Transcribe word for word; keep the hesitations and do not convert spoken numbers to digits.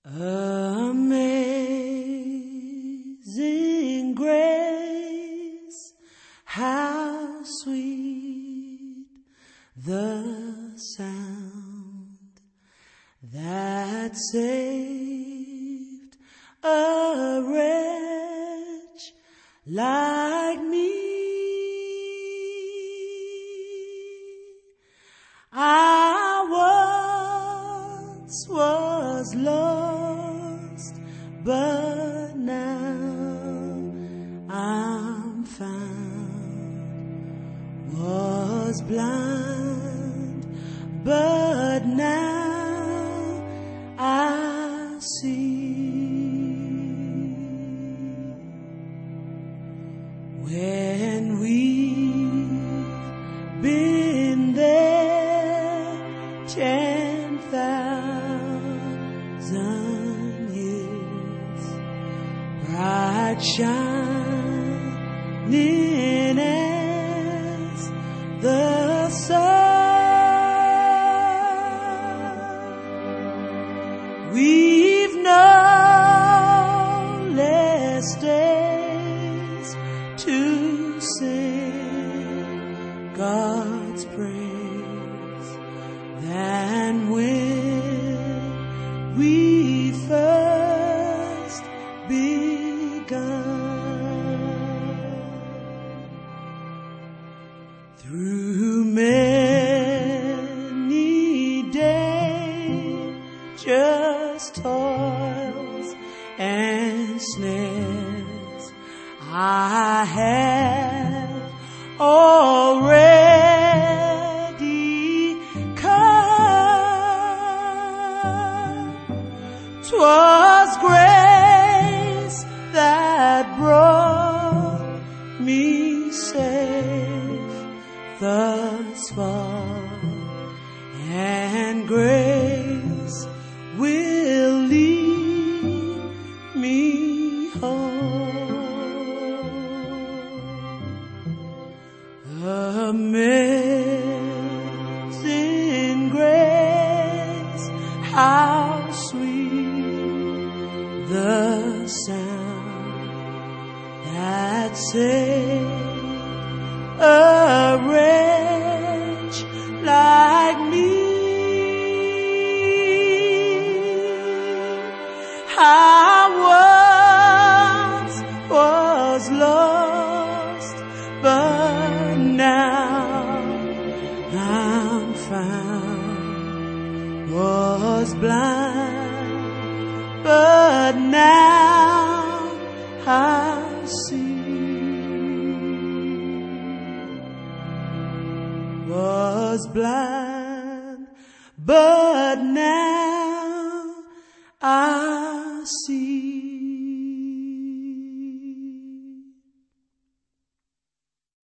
Amazing grace, how sweet the sound that saved a wretch like me. I once was lost, but now I'm found. Was blind, but now I see. When we've been there ten thousand years, bright shining as the sun, we've no less days to sing God's praise than when we first begun. Through many dangerous toils and snares, I have already come. 'Twas grace that brought me safe thus far, and grace will lead me home. Amazing grace, how sweet the sound that saved a wretch like me. I once was lost, but now I'm found. Was blind, but now I see. Was blind, but now I